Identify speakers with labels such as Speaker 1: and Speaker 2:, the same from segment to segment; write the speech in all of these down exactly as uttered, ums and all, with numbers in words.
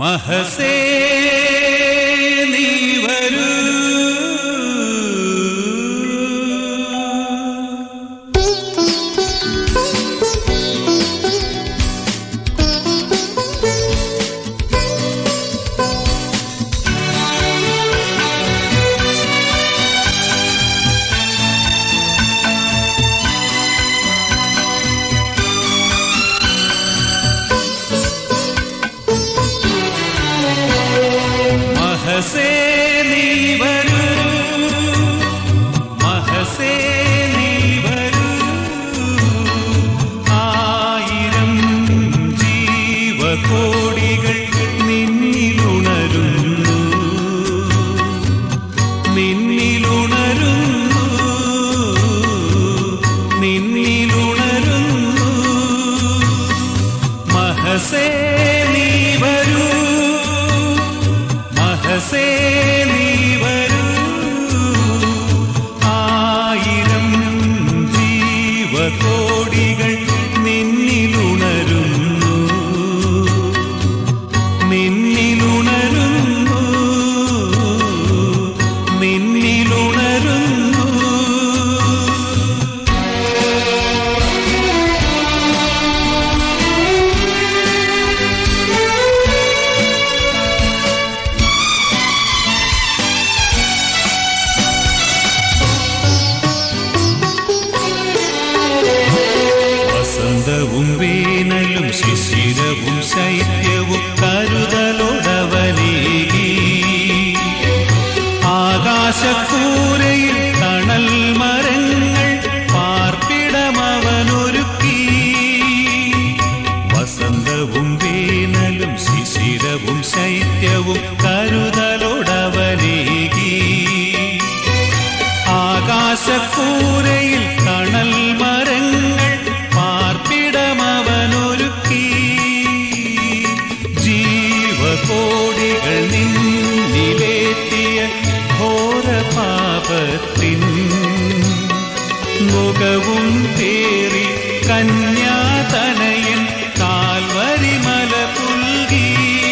Speaker 1: മഹസേ നീ വരൂ മഹസേ നീ വരൂ മഹസേ നീ വരൂ ആയിരം ജീവകോടികൾ നിന്നിലുണരുന്നു നിന്നിലുണരുന്നു നിന്നിലുണരുന്നു മഹസേ നീ വരൂ മഹസേ നീ വരൂ ആയിരം ജീവകോടികൾ നിന്നിലുണരുന്നു നിന്നിലുണരുന്നു നിന്നിലുണരുന്നു വസന്തവും വേനലും ശിശിരവും ശൈത്യവും കരുതലൊടവനേകി ആകാശക്കൂരയിൽ തണൽ മരങ്ങൾ പാർപ്പിടമവനൊരുക്കി വസന്തവും വേനലും ശിശിരവും ശൈത്യവും കരുതലൊടവനേകി ആകാശക്കൂരയിൽ തണൽ മരങ്ങൾ പാർപ്പിടമവനൊരുക്കി ജീവകോടികൾ നിന്നിലേറ്റിയ ഘോരപാപത്തിൻ മുഖവും തേറി കന്യാതനയൻ കാൽവരിമല പുൽകി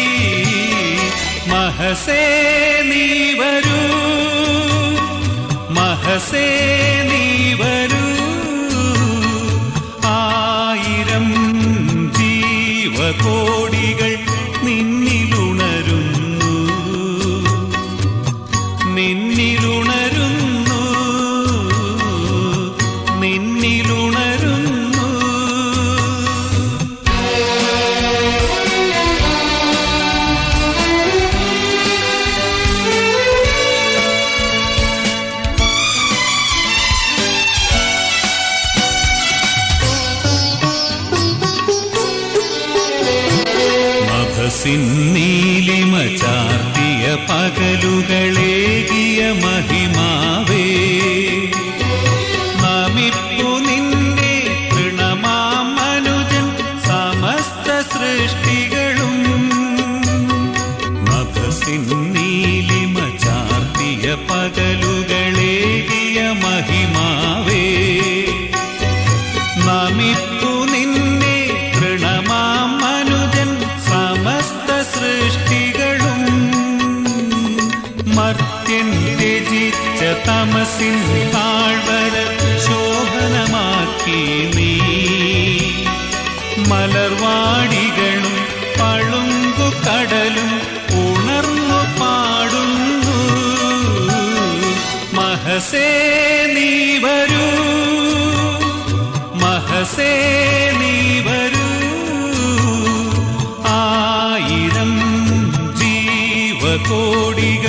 Speaker 1: മഹസേ നീ വരൂ മഹസേ നീ വരൂ ആയിരം ജീവകോടികൾ നിന്നിലുണരുന്നു നിന്നിലുണരുന്നു നിന്നിലുണരുന്നു നീലിമ ചാർത്തിയ പകലുകളേകിയ മഹിമാവേ നമിപ്പു നിന്നെ തൃണമാം മനുജൻ സമസ്ത സൃഷ്ടികളും മധുസിൻ നീലിമ ചാർത്തിയ പകലുകളേകിയ മഹിമാവേ നമിപ്പു നിന്നെ തൃണമാം മനുജൻ സമസ്ത സൃഷ്ടികളും മർത്യൻ ത്യജിച്ച തമസിൻ താഴ്വര ശോഭനമാക്കി നീ മലർവാടികളും പളുങ്കു കടലും ഉണർന്നു പാടുന്നു മഹസേ നീ വരൂ മഹസേ നീ വരൂ ആയിരം ജീവകോടികൾ